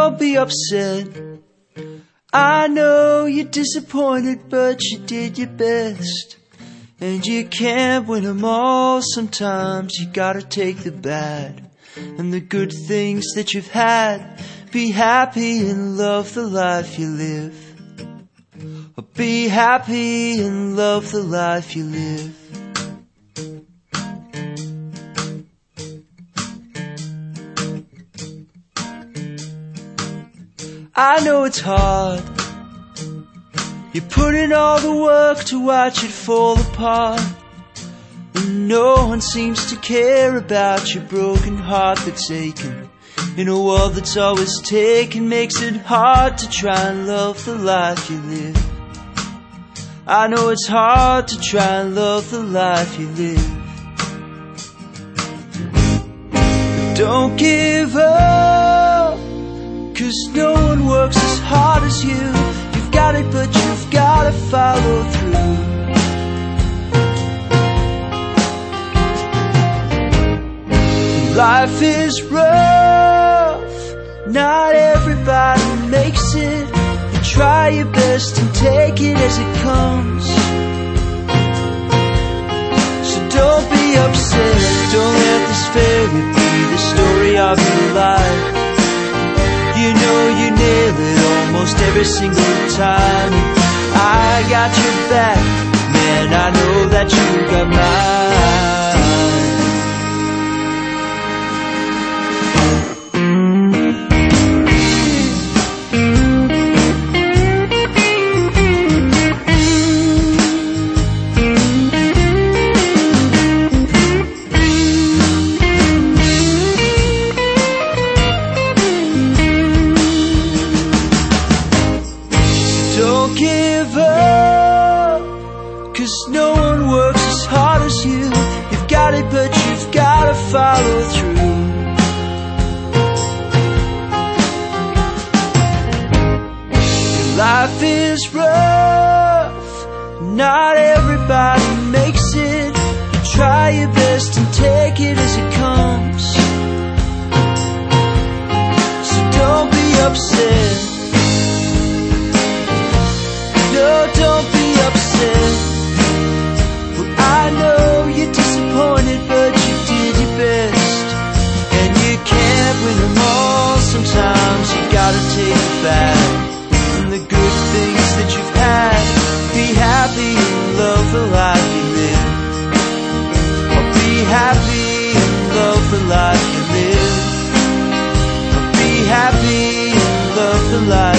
don't be upset. I know you're disappointed, but you did your best. And you can't win them all. Sometimes you gotta take the bad and the good things that you've had. Be happy and love the life you live. Be happy and love the life you live. I know it's hard. You put in all the work to watch it fall apart, and no one seems to care about your broken heart that's aching. In a world that's always taken, makes it hard to try and love the life you live. I know it's hard to try and love the life you live. But don't give up, 'cause no one works as hard as you. You've got it, but you've gotta follow through. Life is rough, not everybody makes it. You try your best and take it as it comes. So don't be upset, don't let this failure be the story of your life. You know you nail it almost every single time. I got your back, man, I know that you got mine. Don't give up, 'cause no one works as hard as you. You've got it, but you've gotta follow through. Life is rough, not everybody makes it. You try your best and take it as it comes. So don't be upset. No, don't be upset. Well, I know you're disappointed, but you did your best. And you can't win them all. Sometimes you gotta take it back and the good things that you've had. Be happy and love the life you live. Or be happy and love the life you live. Or be happy and love the life